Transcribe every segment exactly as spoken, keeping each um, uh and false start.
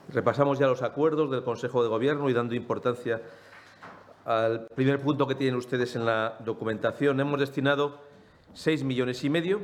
Repasamos ya los acuerdos del Consejo de Gobierno y dando importancia al primer punto que tienen ustedes en la documentación. Hemos destinado seis millones y medio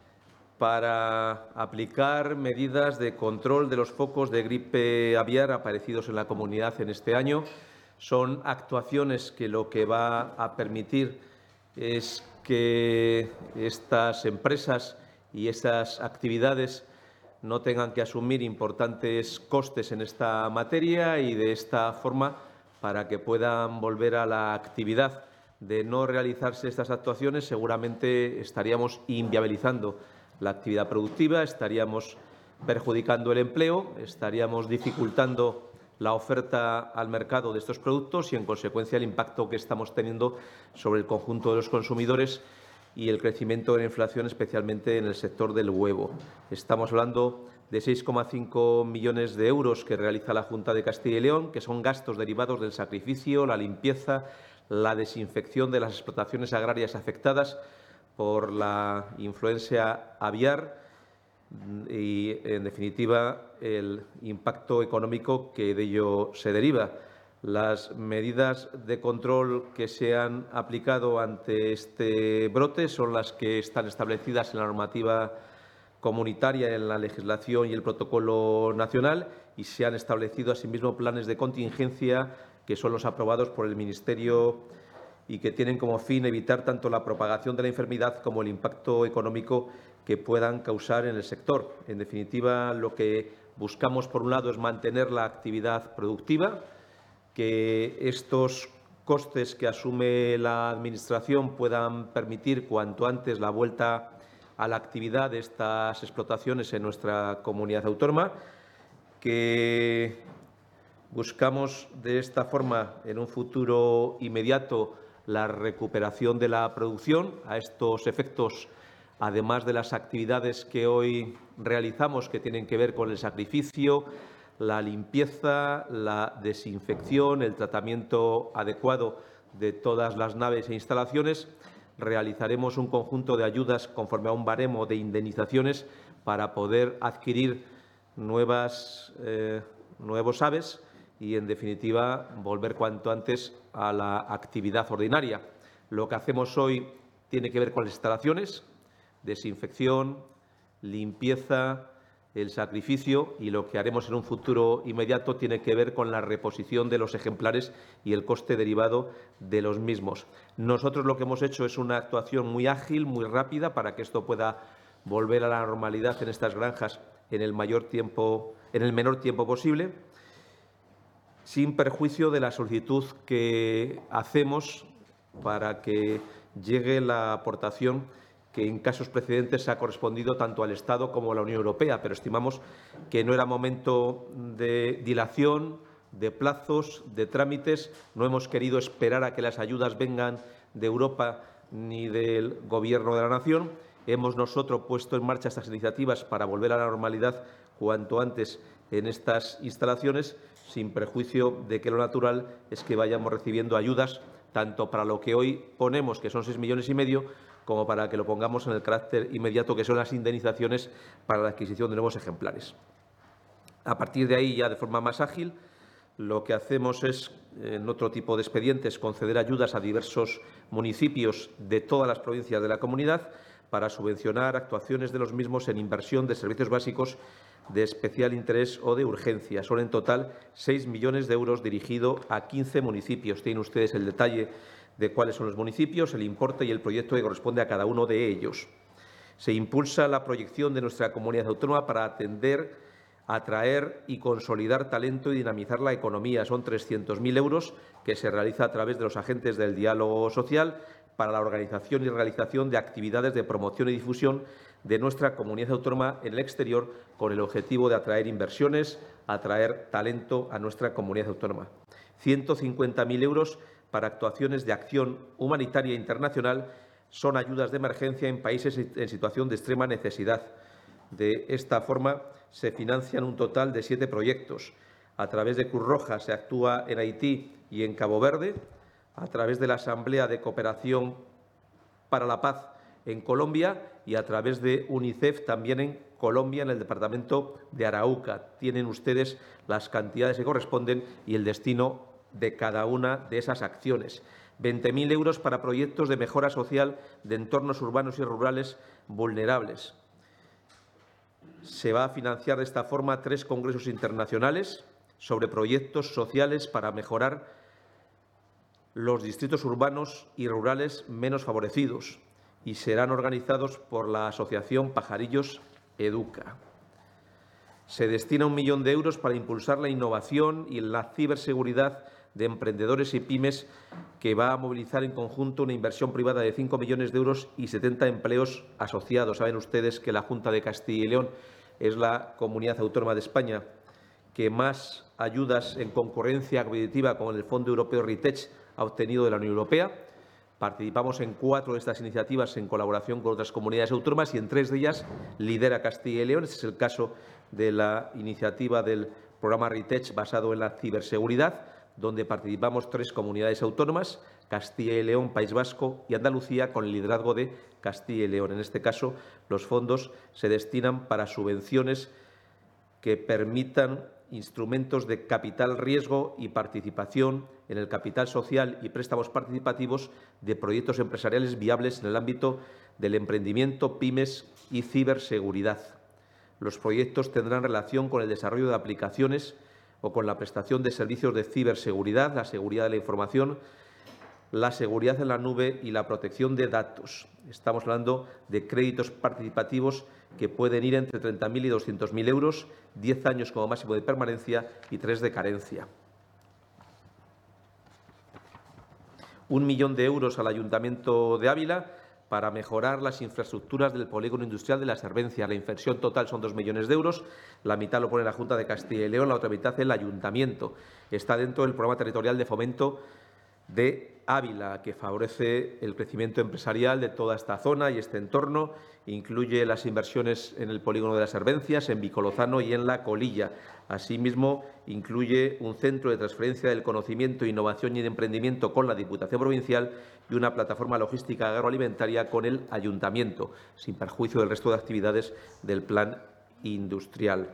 para aplicar medidas de control de los focos de gripe aviar aparecidos en la comunidad en este año. Son actuaciones que lo que va a permitir es que estas empresas y esas actividades no tengan que asumir importantes costes en esta materia y, de esta forma, para que puedan volver a la actividad. De no realizarse estas actuaciones, seguramente estaríamos inviabilizando la actividad productiva, estaríamos perjudicando el empleo, estaríamos dificultando la oferta al mercado de estos productos y, en consecuencia, el impacto que estamos teniendo sobre el conjunto de los consumidores y el crecimiento de la inflación, especialmente en el sector del huevo. Estamos hablando de seis coma cinco millones de euros que realiza la Junta de Castilla y León, que son gastos derivados del sacrificio, la limpieza, la desinfección de las explotaciones agrarias afectadas por la influenza aviar y, en definitiva, el impacto económico que de ello se deriva. Las medidas de control que se han aplicado ante este brote son las que están establecidas en la normativa comunitaria, en la legislación y el protocolo nacional, y se han establecido asimismo planes de contingencia que son los aprobados por el Ministerio y que tienen como fin evitar tanto la propagación de la enfermedad como el impacto económico que puedan causar en el sector. En definitiva, lo que buscamos, por un lado, es mantener la actividad productiva, que estos costes que asume la Administración puedan permitir cuanto antes la vuelta a la actividad de estas explotaciones en nuestra comunidad autónoma, que buscamos de esta forma, en un futuro inmediato, la recuperación de la producción. A estos efectos, además de las actividades que hoy realizamos, que tienen que ver con el sacrificio, la limpieza, la desinfección, el tratamiento adecuado de todas las naves e instalaciones, realizaremos un conjunto de ayudas conforme a un baremo de indemnizaciones para poder adquirir nuevas, eh, nuevos aves y, en definitiva, volver cuanto antes a la actividad ordinaria. Lo que hacemos hoy tiene que ver con las instalaciones, desinfección, limpieza, el sacrificio, y lo que haremos en un futuro inmediato tiene que ver con la reposición de los ejemplares y el coste derivado de los mismos. Nosotros lo que hemos hecho es una actuación muy ágil, muy rápida, para que esto pueda volver a la normalidad en estas granjas en el mayor tiempo, en el menor tiempo posible, sin perjuicio de la solicitud que hacemos para que llegue la aportación que en casos precedentes ha correspondido tanto al Estado como a la Unión Europea, pero estimamos que no era momento de dilación, de plazos, de trámites. No hemos querido esperar a que las ayudas vengan de Europa ni del Gobierno de la Nación. Hemos nosotros puesto en marcha estas iniciativas para volver a la normalidad cuanto antes en estas instalaciones, sin perjuicio de que lo natural es que vayamos recibiendo ayudas tanto para lo que hoy ponemos, que son seis millones y medio, como para que lo pongamos en el carácter inmediato, que son las indemnizaciones para la adquisición de nuevos ejemplares. A partir de ahí, ya de forma más ágil, lo que hacemos es, en otro tipo de expedientes, conceder ayudas a diversos municipios de todas las provincias de la comunidad para subvencionar actuaciones de los mismos en inversión de servicios básicos de especial interés o de urgencia. Son en total seis millones de euros dirigidos a quince municipios. Tienen ustedes el detalle de cuáles son los municipios, el importe y el proyecto que corresponde a cada uno de ellos. Se impulsa la proyección de nuestra comunidad autónoma para atender, atraer y consolidar talento y dinamizar la economía. Son trescientos mil euros que se realiza a través de los agentes del diálogo social para la organización y realización de actividades de promoción y difusión de nuestra comunidad autónoma en el exterior, con el objetivo de atraer inversiones, atraer talento a nuestra comunidad autónoma. ciento cincuenta mil euros para actuaciones de acción humanitaria internacional. Son ayudas de emergencia en países en situación de extrema necesidad. De esta forma, se financian un total de siete proyectos. A través de Cruz Roja se actúa en Haití y en Cabo Verde. A través de la Asamblea de Cooperación para la Paz en Colombia y a través de UNICEF también en Colombia, en el departamento de Arauca. Tienen ustedes las cantidades que corresponden y el destino de cada una de esas acciones. veinte mil euros para proyectos de mejora social de entornos urbanos y rurales vulnerables. Se va a financiar de esta forma tres congresos internacionales sobre proyectos sociales para mejorar los distritos urbanos y rurales menos favorecidos y serán organizados por la Asociación Pajarillos Educa. Se destina un millón de euros para impulsar la innovación y la ciberseguridad de emprendedores y pymes, que va a movilizar en conjunto una inversión privada de cinco millones de euros y setenta empleos asociados. Saben ustedes que la Junta de Castilla y León es la comunidad autónoma de España que más ayudas en concurrencia competitiva con el Fondo Europeo RITECH ha obtenido de la Unión Europea. Participamos en cuatro de estas iniciativas en colaboración con otras comunidades autónomas y en tres de ellas lidera Castilla y León. Este es el caso de la iniciativa del programa RITECH basado en la ciberseguridad, donde participamos tres comunidades autónomas, Castilla y León, País Vasco y Andalucía, con el liderazgo de Castilla y León. En este caso, los fondos se destinan para subvenciones que permitan instrumentos de capital riesgo y participación en el capital social y préstamos participativos de proyectos empresariales viables en el ámbito del emprendimiento, pymes y ciberseguridad. Los proyectos tendrán relación con el desarrollo de aplicaciones o con la prestación de servicios de ciberseguridad, la seguridad de la información, la seguridad en la nube y la protección de datos. Estamos hablando de créditos participativos que pueden ir entre treinta mil y doscientos mil euros, diez años como máximo de permanencia y tres de carencia. Un millón de euros al Ayuntamiento de Ávila para mejorar las infraestructuras del polígono industrial de La Servencia. La inversión total son dos millones de euros. La mitad lo pone la Junta de Castilla y León, la otra mitad el Ayuntamiento. Está dentro del programa territorial de fomento de Ávila, que favorece el crecimiento empresarial de toda esta zona y este entorno. Incluye las inversiones en el polígono de Las Servencias, en Vicolozano y en La Colilla. Asimismo, incluye un centro de transferencia del conocimiento, innovación y de emprendimiento con la Diputación Provincial y una plataforma logística agroalimentaria con el Ayuntamiento, sin perjuicio del resto de actividades del plan industrial.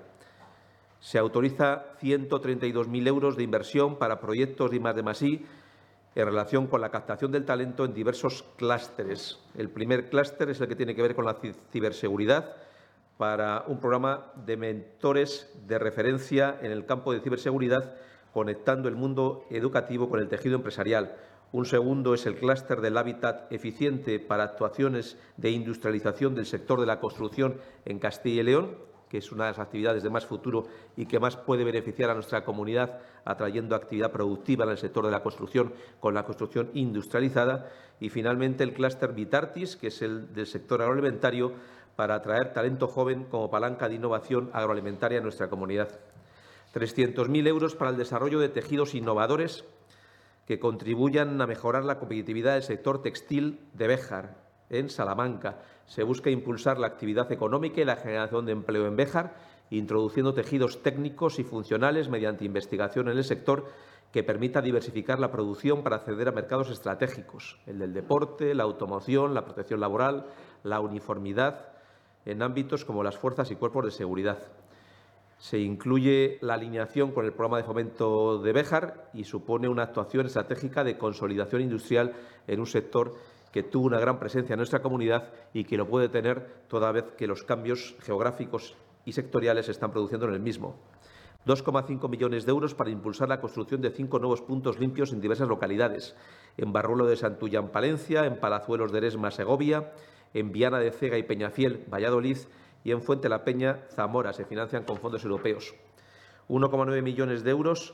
Se autoriza ciento treinta y dos mil euros de inversión para proyectos de I más D más I en relación con la captación del talento en diversos clústeres. El primer clúster es el que tiene que ver con la ciberseguridad, para un programa de mentores de referencia en el campo de ciberseguridad, conectando el mundo educativo con el tejido empresarial. Un segundo es el clúster del hábitat eficiente para actuaciones de industrialización del sector de la construcción en Castilla y León, que es una de las actividades de más futuro y que más puede beneficiar a nuestra comunidad, atrayendo actividad productiva en el sector de la construcción con la construcción industrializada. Y, finalmente, el clúster Vitartis, que es el del sector agroalimentario, para atraer talento joven como palanca de innovación agroalimentaria en nuestra comunidad. trescientos mil euros para el desarrollo de tejidos innovadores que contribuyan a mejorar la competitividad del sector textil de Béjar, en Salamanca. Se busca impulsar la actividad económica y la generación de empleo en Béjar, introduciendo tejidos técnicos y funcionales mediante investigación en el sector que permita diversificar la producción para acceder a mercados estratégicos, el del deporte, la automoción, la protección laboral, la uniformidad, en ámbitos como las fuerzas y cuerpos de seguridad. Se incluye la alineación con el programa de fomento de Béjar y supone una actuación estratégica de consolidación industrial en un sector que tuvo una gran presencia en nuestra comunidad y que lo puede tener toda vez que los cambios geográficos y sectoriales se están produciendo en el mismo. dos coma cinco millones de euros para impulsar la construcción de cinco nuevos puntos limpios en diversas localidades: en Barruelo de Santullán, Palencia, en Palazuelos de Eresma, Segovia, en Viana de Cega y Peñafiel, Valladolid, y en Fuente la Peña, Zamora. Se financian con fondos europeos. uno coma nueve millones de euros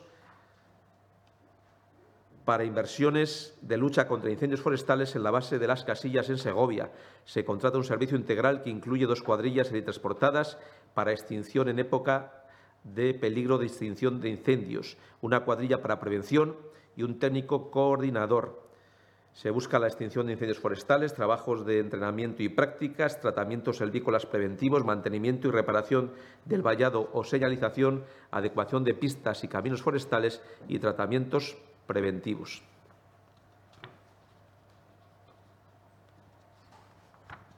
para inversiones de lucha contra incendios forestales en la base de Las Casillas, en Segovia. Se contrata un servicio integral que incluye dos cuadrillas teletransportadas para extinción en época de peligro de extinción de incendios, una cuadrilla para prevención y un técnico coordinador. Se busca la extinción de incendios forestales, trabajos de entrenamiento y prácticas, tratamientos silvícolas preventivos, mantenimiento y reparación del vallado o señalización, adecuación de pistas y caminos forestales y tratamientos preventivos.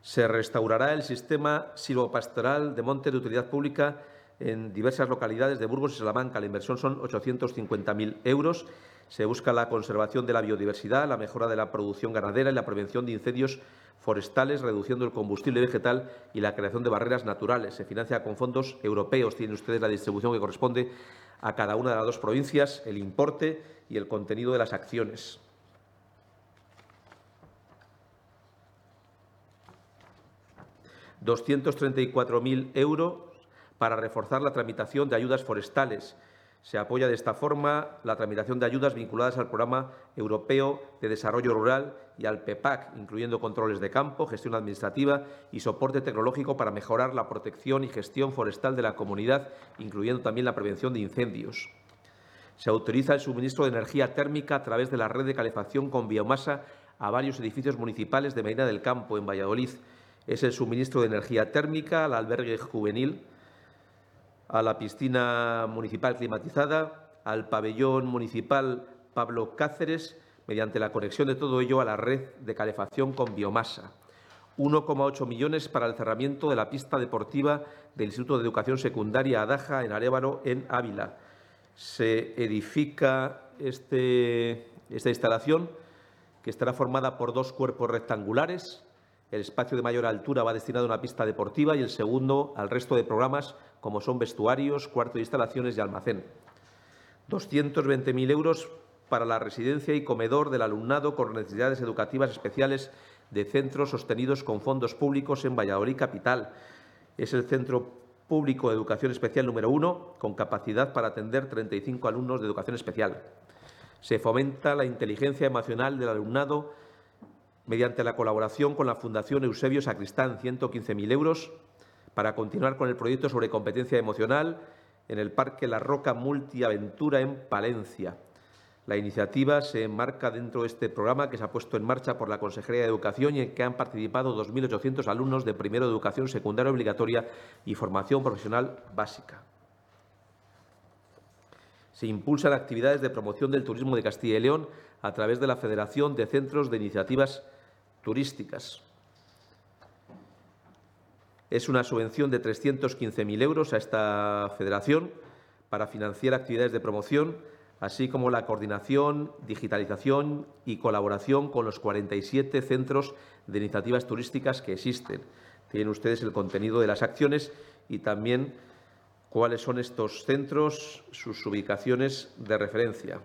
Se restaurará el sistema silvopastoral de montes de utilidad pública en diversas localidades de Burgos y Salamanca. La inversión son ochocientos cincuenta mil euros. Se busca la conservación de la biodiversidad, la mejora de la producción ganadera y la prevención de incendios forestales, reduciendo el combustible vegetal y la creación de barreras naturales. Se financia con fondos europeos. Tienen ustedes la distribución que corresponde a cada una de las dos provincias, el importe y el contenido de las acciones. doscientos treinta y cuatro mil euros para reforzar la tramitación de ayudas forestales. Se apoya de esta forma la tramitación de ayudas vinculadas al Programa Europeo de Desarrollo Rural y al P E P A C, incluyendo controles de campo, gestión administrativa y soporte tecnológico para mejorar la protección y gestión forestal de la comunidad, incluyendo también la prevención de incendios. Se autoriza el suministro de energía térmica a través de la red de calefacción con biomasa a varios edificios municipales de Medina del Campo, en Valladolid. Es el suministro de energía térmica al albergue juvenil, a la piscina municipal climatizada, al pabellón municipal Pablo Cáceres, mediante la conexión de todo ello a la red de calefacción con biomasa. uno coma ocho millones para el cerramiento de la pista deportiva del Instituto de Educación Secundaria Adaja, en Arévalo, en Ávila. Se edifica este, esta instalación, que estará formada por dos cuerpos rectangulares. El espacio de mayor altura va destinado a una pista deportiva y el segundo al resto de programas, como son vestuarios, cuarto de instalaciones y almacén. doscientos veinte mil euros para la residencia y comedor del alumnado con necesidades educativas especiales de centros sostenidos con fondos públicos en Valladolid capital. Es el centro público de educación especial número uno, con capacidad para atender treinta y cinco alumnos de educación especial. Se fomenta la inteligencia emocional del alumnado mediante la colaboración con la Fundación Eusebio Sacristán, ciento quince mil euros, para continuar con el proyecto sobre competencia emocional en el Parque La Roca Multiaventura en Palencia. La iniciativa se enmarca dentro de este programa que se ha puesto en marcha por la Consejería de Educación y en que han participado dos mil ochocientos alumnos de primero de educación secundaria obligatoria y formación profesional básica. Se impulsan actividades de promoción del turismo de Castilla y León a través de la Federación de Centros de Iniciativas Turísticas. Es una subvención de trescientos quince mil euros a esta federación para financiar actividades de promoción, así como la coordinación, digitalización y colaboración con los cuarenta y siete centros de iniciativas turísticas que existen. Tienen ustedes el contenido de las acciones y también cuáles son estos centros, sus ubicaciones de referencia.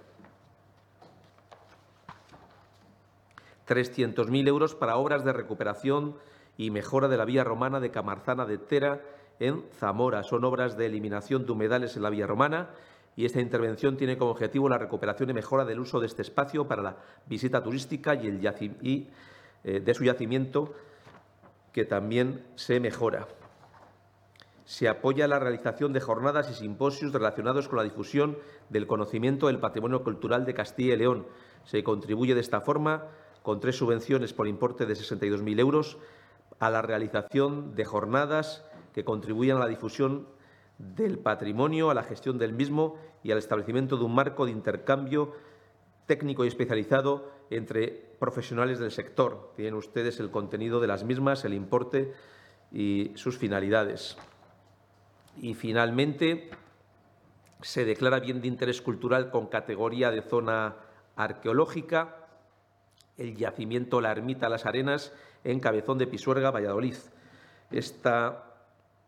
trescientos mil euros para obras de recuperación y mejora de la vía romana de Camarzana de Tera en Zamora. Son obras de eliminación de humedales en la vía romana y esta intervención tiene como objetivo la recuperación y mejora del uso de este espacio para la visita turística y, el yaci y eh, de su yacimiento, que también se mejora. Se apoya la realización de jornadas y simposios relacionados con la difusión del conocimiento del patrimonio cultural de Castilla y León. Se contribuye de esta forma con tres subvenciones por importe de sesenta y dos mil euros a la realización de jornadas que contribuyan a la difusión del patrimonio, a la gestión del mismo y al establecimiento de un marco de intercambio técnico y especializado entre profesionales del sector. Tienen ustedes el contenido de las mismas, el importe y sus finalidades. Y, finalmente, se declara bien de interés cultural con categoría de zona arqueológica el yacimiento La Ermita Las Arenas en Cabezón de Pisuerga, Valladolid. Esta,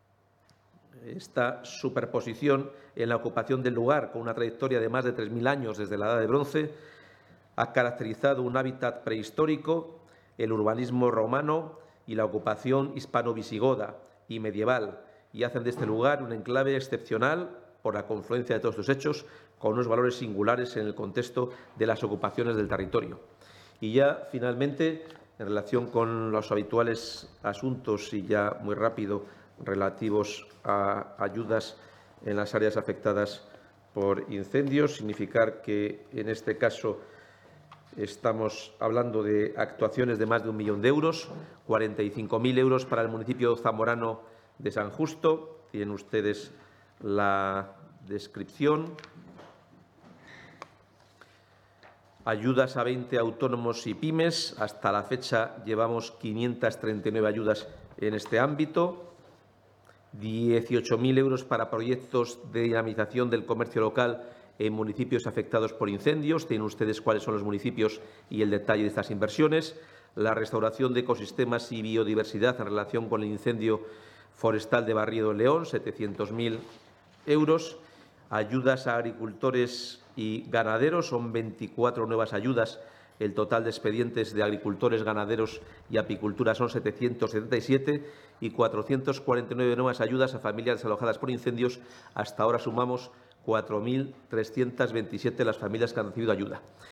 esta superposición en la ocupación del lugar, con una trayectoria de más de tres mil años desde la Edad de Bronce, ha caracterizado un hábitat prehistórico, el urbanismo romano y la ocupación hispano-visigoda y medieval, y hacen de este lugar un enclave excepcional por la confluencia de todos estos hechos, con unos valores singulares en el contexto de las ocupaciones del territorio. Y ya, finalmente, en relación con los habituales asuntos y ya muy rápido relativos a ayudas en las áreas afectadas por incendios, significar que en este caso estamos hablando de actuaciones de más de un millón de euros, cuarenta y cinco mil euros para el municipio zamorano de San Justo. Tienen ustedes la descripción. ayudas a veinte autónomos y pymes. Hasta la fecha llevamos quinientas treinta y nueve ayudas en este ámbito. dieciocho mil euros para proyectos de dinamización del comercio local en municipios afectados por incendios. Tienen ustedes cuáles son los municipios y el detalle de estas inversiones. La restauración de ecosistemas y biodiversidad en relación con el incendio forestal de Barriedo en León, setecientos mil euros. Ayudas a agricultores y ganaderos, son veinticuatro nuevas ayudas. El total de expedientes de agricultores, ganaderos y apicultura son setecientos setenta y siete y cuatrocientas cuarenta y nueve nuevas ayudas a familias desalojadas por incendios. Hasta ahora sumamos cuatro mil trescientas veintisiete las familias que han recibido ayuda.